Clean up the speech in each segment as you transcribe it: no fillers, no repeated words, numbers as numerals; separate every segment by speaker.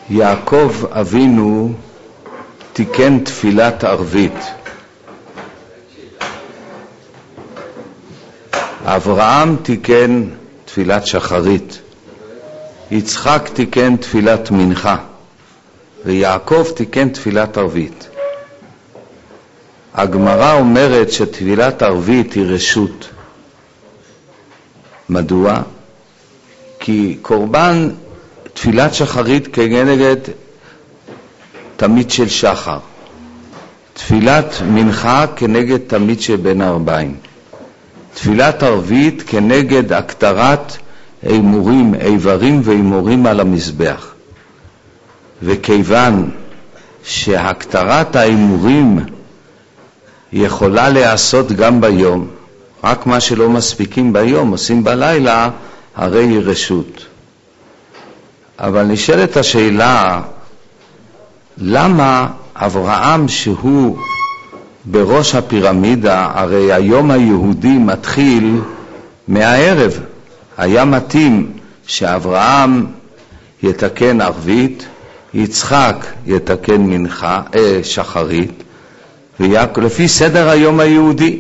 Speaker 1: יעקב אבינו תיקן תפילת ערבית. אברהם תיקן תפילת שחרית. יצחק תיקן תפילת מנחה. ויעקב תיקן תפילת ערבית. הגמרא אומרת שתפילת ערבית היא רשות. מדוע? כי קורבן תפילת שחרית כנגד תמיד של שחר. תפילת מנחה כנגד תמיד שבין הארבעים. תפילת ערבית כנגד הקטרת איברים ואימורים על המזבח. וכיוון שהקטרת האימורים יכולה להיעשות גם ביום, רק מה שלא מספיקים ביום עושים בלילה, הרי היא רשות. אבל נשאלת השאלה, למה אברהם שהוא בראש הפירמידה, הרי היום היהודי מתחיל מהערב, היה מתאים שאברהם יתקן ערבית, יצחק יתקן מנחה, שחרית, לפי סדר היום היהודי.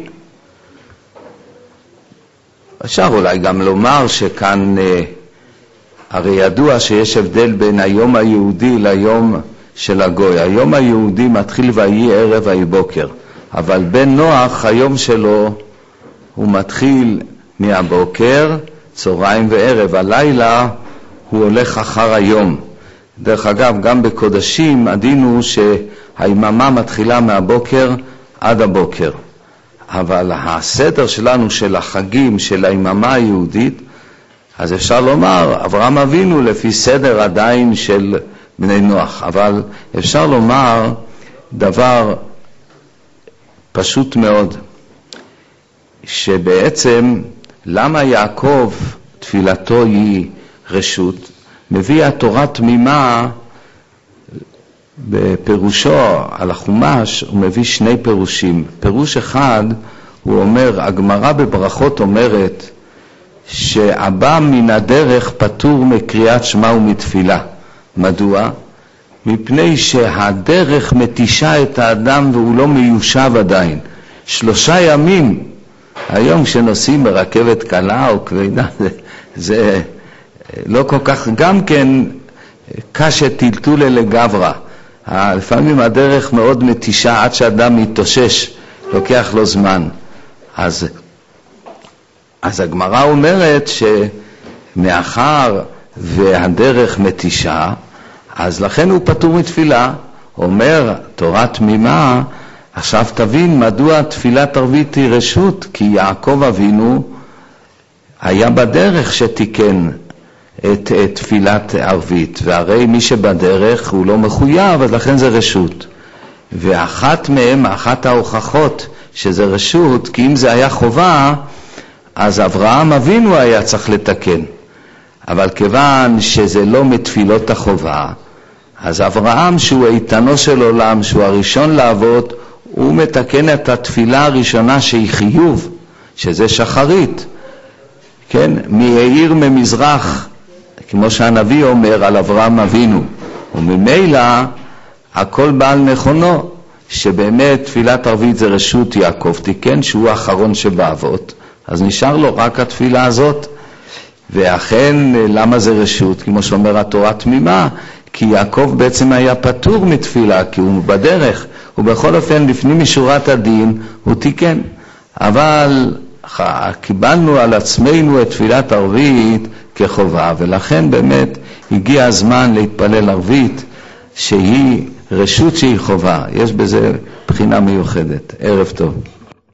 Speaker 1: אפשר אולי גם לומר שכאן הרי ידוע שיש הבדל בין היום היהודי ליום של הגוי. היום היהודי מתחיל ויהי ערב ויהי בוקר, אבל בן נוח היום שלו הוא מתחיל מהבוקר, צהריים וערב. הלילה הוא הולך אחר היום. דרך אגב, גם בקודשים הדין הוא שהיממה מתחילה מהבוקר עד הבוקר. אבל הסדר שלנו של החגים של היממה היהודית, אז אפשר לומר אברהם אבינו לפי סדר עדיין של בני נוח. אבל אפשר לומר דבר פשוט מאוד, שבעצם למה יעקב תפילתו היא רשות? מביא התורה תמימה בפירושו על החומש, הוא מביא שני פירושים. פירוש אחד, הוא אומר, הגמרא בברכות אומרת שהבא מן הדרך פטור מקריאת שמע ומתפילה. מדוע? מפני שהדרך מתישה את האדם והוא לא מיושב עדיין. 3 ימים, היום כשנוסעים ברכבת קלה או כבדה, זה לא כל כך, גם כן קשה טלטולה לגברא. לפעמים הדרך מאוד מתישה עד שאדם מתאושש, לוקח לו זמן. אז הגמרא אומרת שמאחר והדרך מתישה, אז לכן הוא פטור מתפילה. אומר תורה תמימה, עכשיו תבין מדוע תפילת ערבית היא רשות, כי יעקב אבינו היה בדרך שתיקן את תפילת ערבית, והרי מי שבדרך הוא לא מחויב, אז לכן זה רשות. ואחת מהם, אחת ההוכחות שזה רשות, כי אם זה היה חובה, אז אברהם אבינו היה צריך לתקן. אבל כיוון שזה לא מתפילות החובה, אז אברהם שהוא איתנו של עולם, שהוא הראשון לעבוד, הוא מתקן את התפילה הראשונה שהיא חיוב, שזה שחרית. כן, מהעיר ממזרח, כמו שהנביא אומר על אברהם אבינו. וממילא הכל בעל נכונו, שבאמת תפילת ערבית זה רשות יעקב תיקן, שהוא האחרון שבאבות, אז נשאר לו רק התפילה הזאת. ואכן למה זה רשות? כמו שאומר התורה תמימה, כי יעקב בעצם היה פטור מתפילה, כי הוא בדרך, ובכל אופן לפנים משורת הדין הוא תיקן. אבל קיבלנו על עצמנו את תפילת ערבית כחובה, ולכן באמת הגיע הזמן להתפלל ערבית שהיא רשות שהיא חובה. יש בזה בחינה מיוחדת. ערב טוב.